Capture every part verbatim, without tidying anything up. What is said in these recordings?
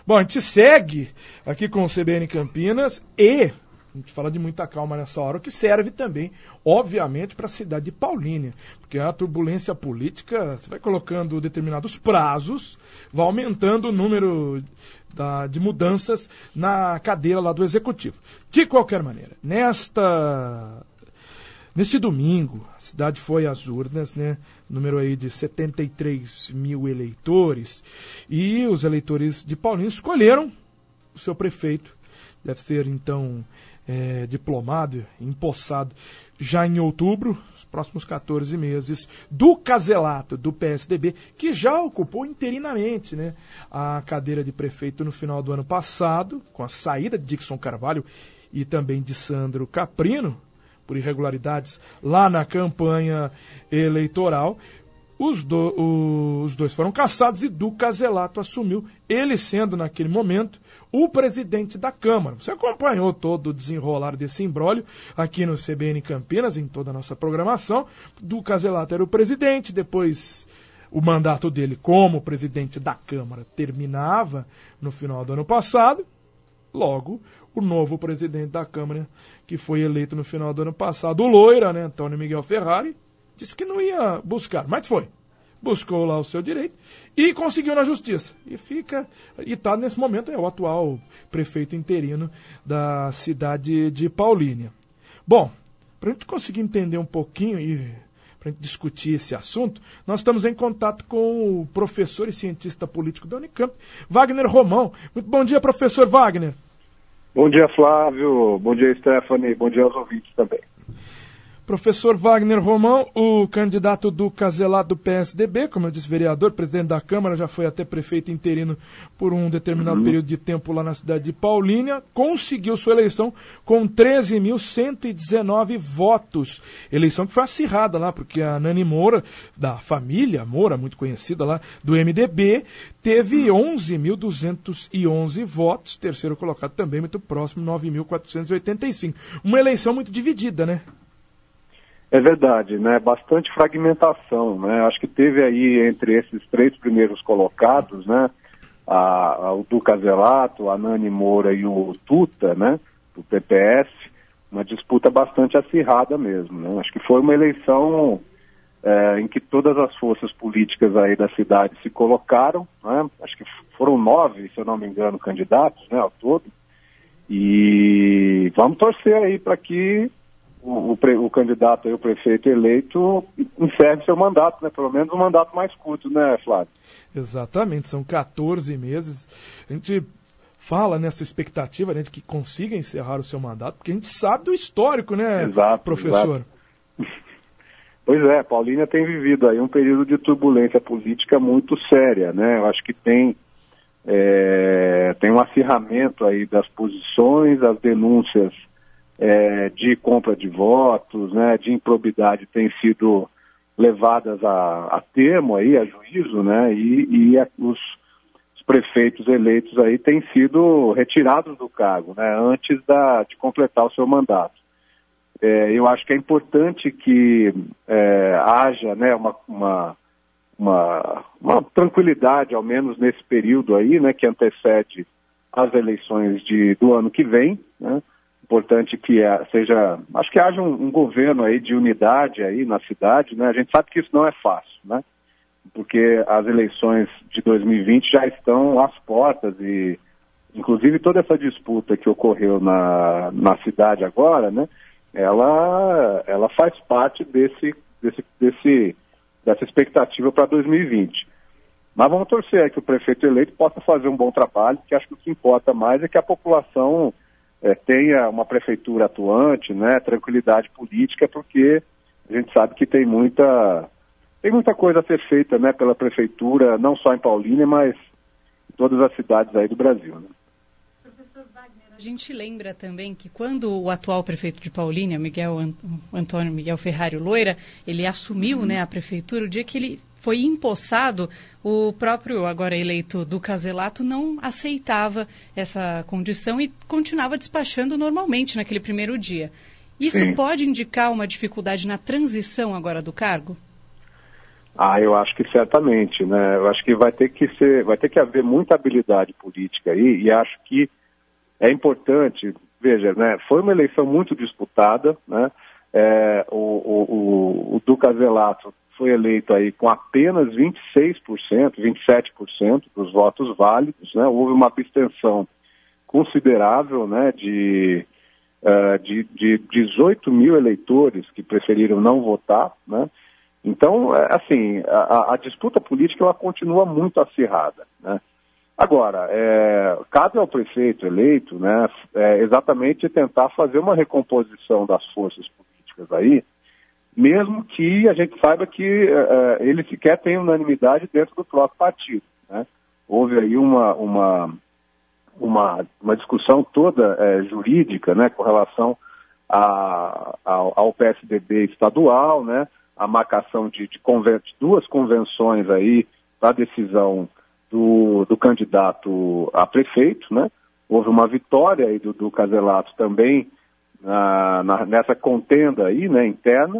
Bom, a gente segue aqui com o C B N Campinas e a gente fala de muita calma nessa hora, o que serve também, obviamente, para a cidade de Paulínia, porque a turbulência política, você vai colocando determinados prazos, vai aumentando o número da, de mudanças na cadeira lá do Executivo. De qualquer maneira, nesta... Neste domingo, a cidade foi às urnas, né? Número aí de setenta e três mil eleitores, e os eleitores de Paulínia escolheram o seu prefeito. Deve ser, então, é, diplomado, empossado já em outubro, os próximos quatorze meses, do Caselato, do P S D B, que já ocupou interinamente, né, a cadeira de prefeito no final do ano passado, com a saída de Dixon Carvalho e também de Sandro Caprino, por irregularidades lá na campanha eleitoral. Os, do, os dois foram cassados e Du Caselato assumiu, ele sendo naquele momento o presidente da Câmara. Você acompanhou todo o desenrolar desse imbróglio aqui no C B N Campinas, em toda a nossa programação. Du Caselato era o presidente, depois o mandato dele como presidente da Câmara terminava no final do ano passado. Logo, o novo presidente da Câmara, que foi eleito no final do ano passado, o Loira, né, Antônio Miguel Ferrari, disse que não ia buscar, mas foi. Buscou lá o seu direito e conseguiu na justiça. E fica, e está nesse momento, é o atual prefeito interino da cidade de Paulínia. Bom, para a gente conseguir entender um pouquinho e para a gente discutir esse assunto, nós estamos em contato com o professor e cientista político da Unicamp, Wagner Romão. Muito bom dia, professor Wagner. Bom dia, Flávio. Bom dia, Stephanie. Bom dia aos ouvintes também. Professor Wagner Romão, o candidato do Caselato do P S D B, como eu disse, vereador, presidente da Câmara, já foi até prefeito interino por um determinado uhum. período de tempo lá na cidade de Paulínia, conseguiu sua eleição com treze mil cento e dezenove votos. Eleição que foi acirrada lá, porque a Nani Moura, da família Moura, muito conhecida lá, do M D B, teve onze mil duzentos e onze votos, terceiro colocado também muito próximo, nove mil quatrocentos e oitenta e cinco. Uma eleição muito dividida, né? É verdade, né? Bastante fragmentação, né? Acho que teve aí entre esses três primeiros colocados, né? A, a, o Du Caselato, a Nani Moura e o Tuta, né? Do P P S, uma disputa bastante acirrada mesmo, né? Acho que foi uma eleição é, em que todas as forças políticas aí da cidade se colocaram, né? Acho que foram nove, se eu não me engano, candidatos, né? Ao todo. E vamos torcer aí para que O, o, o candidato aí, o prefeito eleito, encerre seu mandato, né? Pelo menos um mandato mais curto, né, Flávio? Exatamente, são quatorze meses. A gente fala nessa expectativa, né, de que consiga encerrar o seu mandato, porque a gente sabe do histórico, né, exato, professor? Exato. Pois é, Paulínia tem vivido aí um período de turbulência política muito séria, né? Eu acho que tem, é, tem um acirramento aí das posições, as denúncias É, de compra de votos, né, de improbidade têm sido levadas a, a termo aí, a juízo, né, e, e a, os, os prefeitos eleitos aí têm sido retirados do cargo, né, antes da, de completar o seu mandato. É, eu acho que é importante que é, haja, né, uma, uma, uma, uma tranquilidade, ao menos nesse período aí, né, que antecede as eleições de, do ano que vem, né. Importante que seja, acho que haja um, um governo aí de unidade aí na cidade, né? A gente sabe que isso não é fácil, né? Porque as eleições de dois mil e vinte já estão às portas e, inclusive, toda essa disputa que ocorreu na, na cidade agora, né? Ela, ela faz parte desse, desse, desse, dessa expectativa para dois mil e vinte. Mas vamos torcer aí que o prefeito eleito possa fazer um bom trabalho, porque acho que o que importa mais é que a população É, tenha uma prefeitura atuante, né, tranquilidade política, porque a gente sabe que tem muita, tem muita coisa a ser feita, né, pela prefeitura, não só em Paulínia, mas em todas as cidades aí do Brasil, né? Professor Wagner, a gente lembra também que quando o atual prefeito de Paulínia, Miguel Antônio Miguel Ferrari Loira, ele assumiu, uhum. né, a prefeitura, o dia que ele foi empossado, o próprio agora eleito Du Caselato não aceitava essa condição e continuava despachando normalmente naquele primeiro dia. Isso Sim. pode indicar uma dificuldade na transição agora do cargo? Ah, eu acho que certamente, né? Eu acho que vai ter que ser, vai ter que haver muita habilidade política aí, e acho que é importante, veja, né? Foi uma eleição muito disputada, né? É, o, o, o, o Duca Zelato foi eleito aí com apenas vinte e seis por cento, vinte e sete por cento dos votos válidos, né? Houve uma abstenção considerável, né? De, uh, de, de dezoito mil eleitores que preferiram não votar, né? Então, assim, a, a disputa política ela continua muito acirrada, né? Agora, é, cabe ao prefeito eleito, né, é, exatamente tentar fazer uma recomposição das forças políticas aí, mesmo que a gente saiba que é, ele sequer tem unanimidade dentro do próprio partido, né? Houve aí uma, uma, uma, uma discussão toda é, jurídica, né, com relação a, ao, ao P S D B estadual, né? A marcação de, de, conven- de duas convenções aí para a decisão do, do candidato a prefeito, né? Houve uma vitória aí do, do Zelato também na, na, nessa contenda aí, né, interna.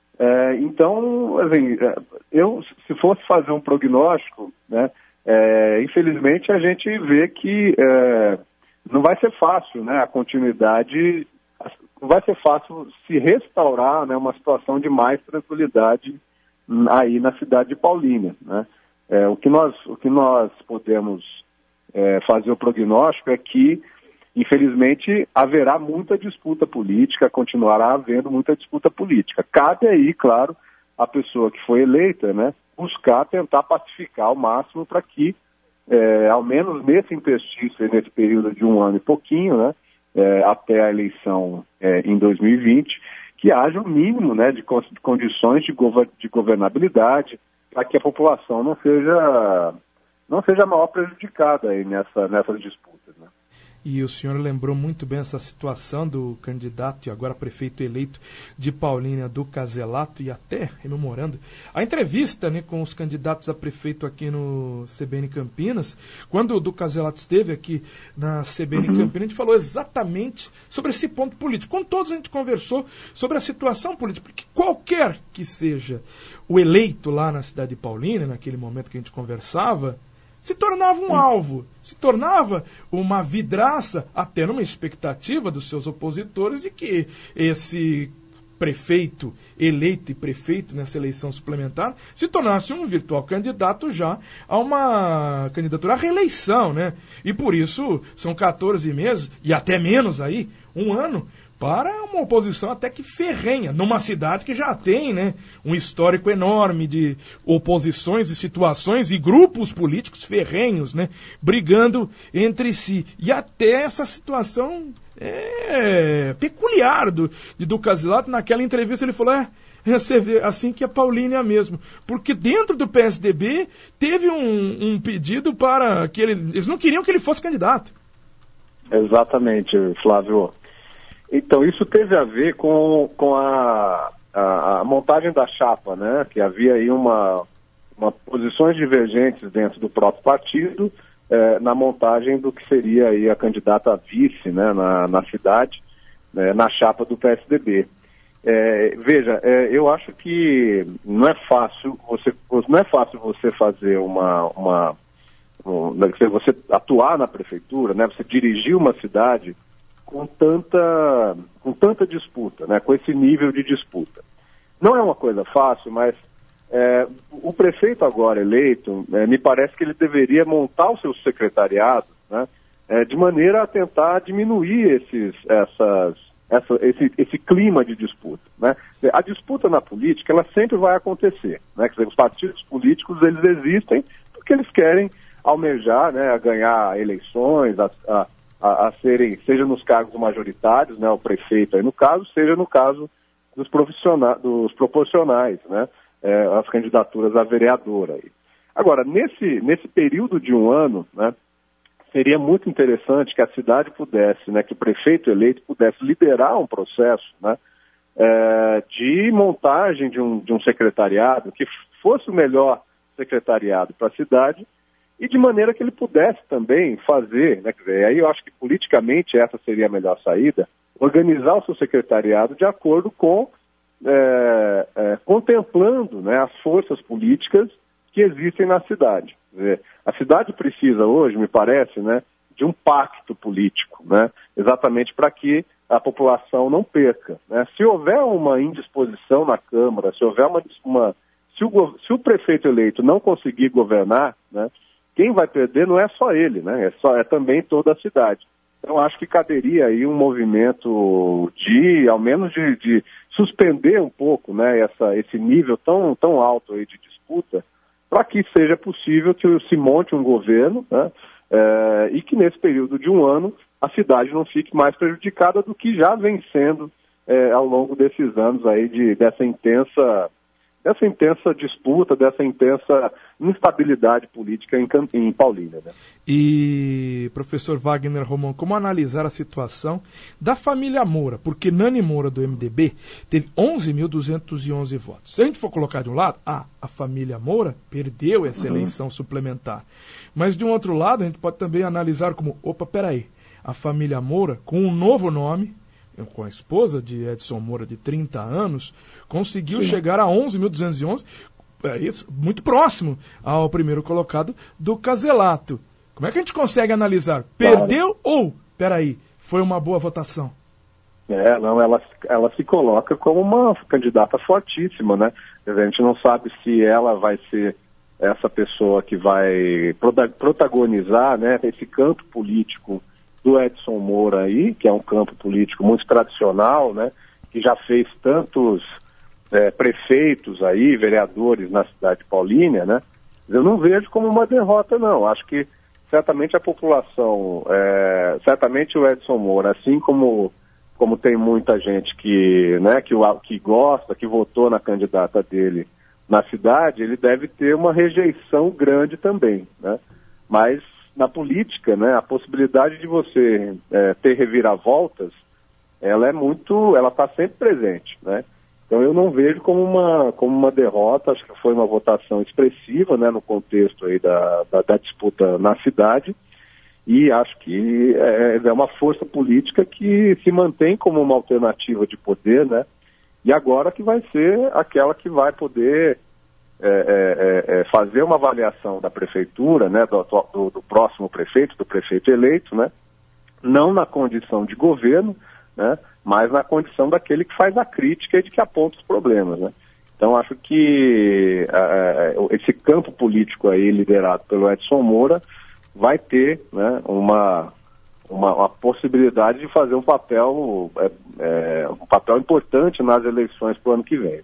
É, então, assim, eu, se fosse fazer um prognóstico, né, é, infelizmente a gente vê que é, não vai ser fácil, né, a continuidade. Não vai ser fácil se restaurar, né, uma situação de mais tranquilidade aí na cidade de Paulínia, né? É, o, que nós, o que nós podemos é, fazer o prognóstico é que, infelizmente, haverá muita disputa política, continuará havendo muita disputa política. Cabe aí, claro, a pessoa que foi eleita, né, buscar tentar pacificar ao máximo para que, é, ao menos nesse interstício, nesse período de um ano e pouquinho, né, É, até a eleição é, em dois mil e vinte, que haja o mínimo, né, de condições de, gover de governabilidade para que a população não seja, não seja a maior prejudicada aí nessa, nessas disputas, né? E o senhor lembrou muito bem essa situação do candidato e agora prefeito eleito de Paulínia, Duca Zelato, e até rememorando a entrevista, né, com os candidatos a prefeito aqui no C B N Campinas. Quando o Duca Zelato esteve aqui na C B N uhum. Campinas, a gente falou exatamente sobre esse ponto político. Com todos a gente conversou sobre a situação política, porque qualquer que seja o eleito lá na cidade de Paulínia, naquele momento que a gente conversava, se tornava um alvo, se tornava uma vidraça, até numa expectativa dos seus opositores de que esse prefeito eleito e prefeito nessa eleição suplementar se tornasse um virtual candidato já a uma candidatura à reeleição, né? E por isso são quatorze meses, e até menos aí, um ano, para uma oposição até que ferrenha, numa cidade que já tem, né, um histórico enorme de oposições e situações e grupos políticos ferrenhos, né, brigando entre si. E até essa situação é, peculiar do, de Duca Zelato, naquela entrevista ele falou, é, você vê, assim que é Paulínia mesmo, porque dentro do P S D B teve um, um pedido para que ele, eles não queriam que ele fosse candidato. Exatamente, Flávio. Então, isso teve a ver com, com a, a, a montagem da chapa, né? Que havia aí uma, uma posições divergentes dentro do próprio partido eh, na montagem do que seria aí a candidata a vice, né, na, na cidade, né, na chapa do P S D B. É, veja, é, eu acho que não é fácil você, não é fácil você fazer uma, uma um, você atuar na prefeitura, né? Você dirigir uma cidade com tanta, com tanta disputa, né, com esse nível de disputa. Não é uma coisa fácil, mas é, o prefeito agora eleito, é, me parece que ele deveria montar o seu secretariado, né, é, de maneira a tentar diminuir esses, essas, essa, esse, esse clima de disputa, né. A disputa na política, ela sempre vai acontecer, né, quer dizer, os partidos políticos, eles existem porque eles querem almejar, né, a ganhar eleições, a, a A, a serem, seja nos cargos majoritários, né, o prefeito aí no caso, seja no caso dos, profissionais, dos proporcionais, né, é, as candidaturas a vereadora aí. Agora, nesse, nesse período de um ano, né, seria muito interessante que a cidade pudesse, né, que o prefeito eleito pudesse liderar um processo, né, é, de montagem de um, de um secretariado que fosse o melhor secretariado para a cidade, e de maneira que ele pudesse também fazer, né, quer dizer, aí eu acho que politicamente essa seria a melhor saída, organizar o seu secretariado de acordo com é, é, contemplando, né, as forças políticas que existem na cidade. Quer dizer, a cidade precisa hoje, me parece, né, de um pacto político, né, exatamente para que a população não perca, né? Se houver uma indisposição na Câmara, se houver uma, uma se, o, se o prefeito eleito não conseguir governar, né, quem vai perder não é só ele, né? É, só, é também toda a cidade. Então, acho que caberia aí um movimento de, ao menos de, de suspender um pouco, né, essa, esse nível tão, tão alto aí de disputa, para que seja possível que se monte um governo, né, é, e que nesse período de um ano a cidade não fique mais prejudicada do que já vem sendo é, ao longo desses anos aí de, dessa intensa... dessa intensa disputa, dessa intensa instabilidade política em, em Paulínia. Né? E, professor Wagner Romão, como analisar a situação da família Moura? Porque Nani Moura, do M D B, teve onze mil duzentos e onze votos. Se a gente for colocar de um lado, ah, a família Moura perdeu essa uhum. eleição suplementar. Mas, de um outro lado, a gente pode também analisar como, opa, peraí, a família Moura, com um novo nome, com a esposa de Edson Moura, de trinta anos, conseguiu Sim. chegar a onze mil duzentos e onze, é isso, muito próximo ao primeiro colocado do Caselato. Como é que a gente consegue analisar? Perdeu claro. ou, peraí, foi uma boa votação? É, não, ela, ela se coloca como uma candidata fortíssima, né? A gente não sabe se ela vai ser essa pessoa que vai protagonizar, né, esse campo político do Edson Moura aí, que é um campo político muito tradicional, né, que já fez tantos é, prefeitos aí, vereadores na cidade de Paulínia, né, eu não vejo como uma derrota, não. Acho que certamente a população, é, certamente o Edson Moura, assim como, como tem muita gente que, né, que, que gosta, que votou na candidata dele na cidade, ele deve ter uma rejeição grande também, né, mas na política, né, a possibilidade de você é, ter reviravoltas, ela é muito, ela está sempre presente, né? Então eu não vejo como uma, como uma derrota. Acho que foi uma votação expressiva, né, no contexto aí da, da, da disputa na cidade, e acho que é, é uma força política que se mantém como uma alternativa de poder, né? E agora que vai ser aquela que vai poder É, é, é, fazer uma avaliação da prefeitura, né, do, do, do próximo prefeito, do prefeito eleito, né, não na condição de governo, né, mas na condição daquele que faz a crítica e de que aponta os problemas, né. Então acho que é, esse campo político aí liderado pelo Edson Moura vai ter, né, uma, uma, uma possibilidade de fazer um papel, é, é, um papel importante nas eleições para o ano que vem.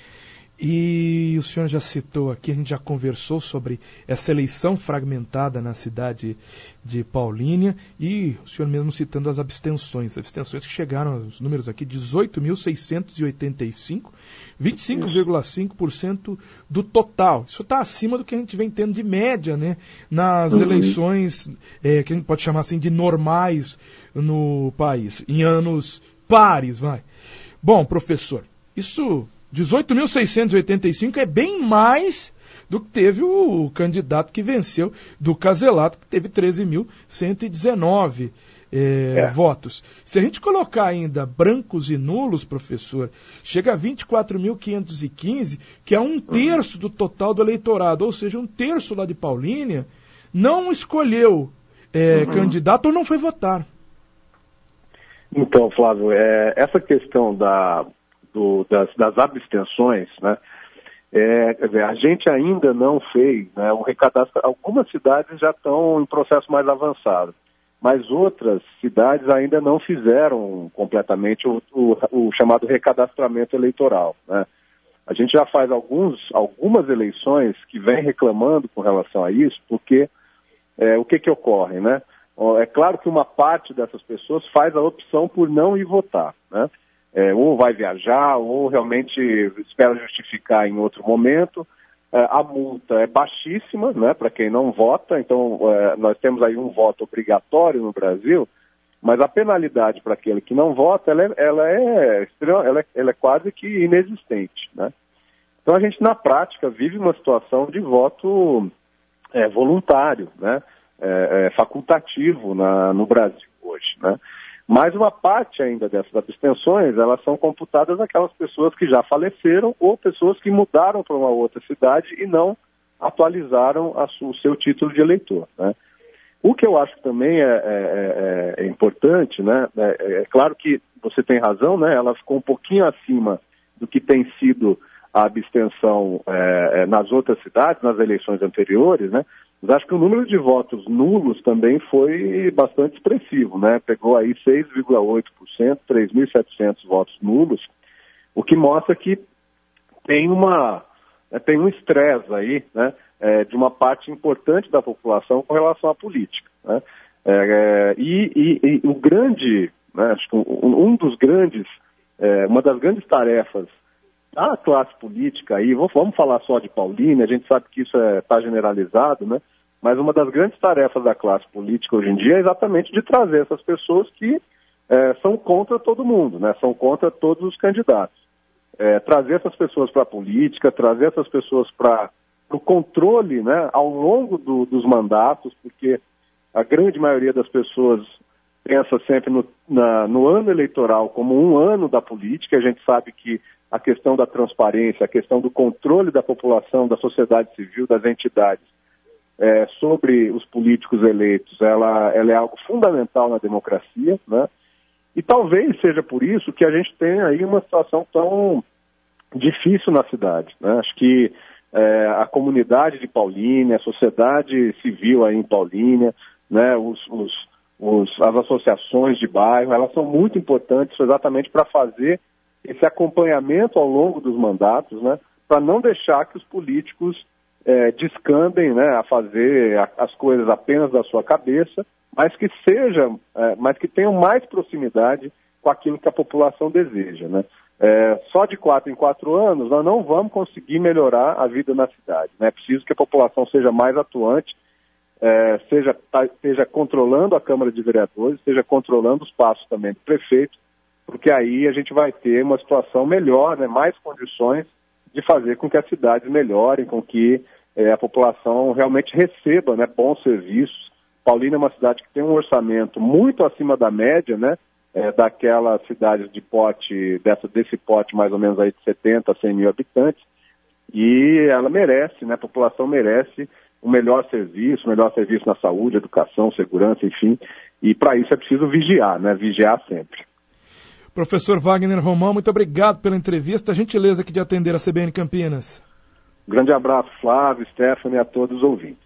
E o senhor já citou aqui, a gente já conversou sobre essa eleição fragmentada na cidade de Paulínia, e o senhor mesmo citando as abstenções, abstenções que chegaram aos números aqui, dezoito mil seiscentos e oitenta e cinco, vinte e cinco vírgula cinco por cento do total. Isso está acima do que a gente vem tendo de média, né, nas uhum. eleições, é, que a gente pode chamar assim de normais no país, em anos pares, vai. Bom, professor, isso... dezoito mil seiscentos e oitenta e cinco é bem mais do que teve o candidato que venceu do Caselato, que teve treze mil cento e dezenove é, é. votos. Se a gente colocar ainda brancos e nulos, professor, chega a vinte e quatro mil quinhentos e quinze, que é um terço do total do eleitorado, ou seja, um terço lá de Paulínia não escolheu é, uhum. candidato ou não foi votar. Então, Flávio, é, essa questão da... Do, das, das abstenções, né? É, quer dizer, a gente ainda não fez, né, um recadastro. Algumas cidades já estão em processo mais avançado, mas outras cidades ainda não fizeram completamente o, o, o chamado recadastramento eleitoral, né? A gente já faz alguns, algumas eleições que vem reclamando com relação a isso, porque é, o que que ocorre, né? É claro que uma parte dessas pessoas faz a opção por não ir votar, né? É, ou vai viajar, ou realmente espera justificar em outro momento. É, a multa é baixíssima, né, para quem não vota, então é, nós temos aí um voto obrigatório no Brasil, mas a penalidade para aquele que não vota, ela é, ela é, ela é, ela é quase que inexistente, né? Então a gente, na prática, vive uma situação de voto é, voluntário, né, é, é, facultativo na, no Brasil hoje, né? Mas uma parte ainda dessas abstenções, elas são computadas naquelas pessoas que já faleceram ou pessoas que mudaram para uma outra cidade e não atualizaram a su, o seu título de eleitor, né? O que eu acho que também é, é, é, é importante, né? É, é claro que você tem razão, né? Ela ficou um pouquinho acima do que tem sido a abstenção é, nas outras cidades, nas eleições anteriores, né? Mas acho que o número de votos nulos também foi bastante expressivo, né? Pegou aí seis vírgula oito por cento, três mil e setecentos votos nulos, o que mostra que tem uma tem um estresse aí, né? É, de uma parte importante da população com relação à política, né? É, e, e, e o grande, né, acho que um, um dos grandes, é, uma das grandes tarefas da classe política aí, vamos falar só de Paulínia, a gente sabe que isso está é, generalizado, né? Mas uma das grandes tarefas da classe política hoje em dia é exatamente de trazer essas pessoas que é, são contra todo mundo, né? São contra todos os candidatos. É, trazer essas pessoas para a política, trazer essas pessoas para o controle, né, ao longo do, dos mandatos, porque a grande maioria das pessoas pensa sempre no, na, no ano eleitoral como um ano da política. A gente sabe que a questão da transparência, a questão do controle da população, da sociedade civil, das entidades é, sobre os políticos eleitos, ela, ela é algo fundamental na democracia, né? E talvez seja por isso que a gente tem aí uma situação tão difícil na cidade, né? Acho que é, a comunidade de Paulínia, a sociedade civil aí em Paulínia, né, os, os, os, as associações de bairro, elas são muito importantes exatamente para fazer esse acompanhamento ao longo dos mandatos, né, para não deixar que os políticos é, descambem, né, a fazer a, as coisas apenas da sua cabeça, mas que sejam, é, mas que tenham mais proximidade com aquilo que a população deseja, né? É, só de quatro em quatro anos nós não vamos conseguir melhorar a vida na cidade, né? É preciso que a população seja mais atuante, é, seja, tá, esteja controlando a Câmara de Vereadores, esteja controlando os passos também do prefeito, porque aí a gente vai ter uma situação melhor, né? Mais condições de fazer com que as cidades melhorem, com que é, a população realmente receba, né, bons serviços. Paulínia é uma cidade que tem um orçamento muito acima da média, né? É, daquelas cidades de porte, dessa, desse porte mais ou menos aí de setenta a cem mil habitantes, e ela merece, né, a população merece um melhor serviço, um melhor serviço na saúde, educação, segurança, enfim, e para isso é preciso vigiar, né, vigiar sempre. Professor Wagner Romão, muito obrigado pela entrevista, a gentileza aqui de atender a C B N Campinas. Grande abraço, Flávio, Stephanie e a todos os ouvintes.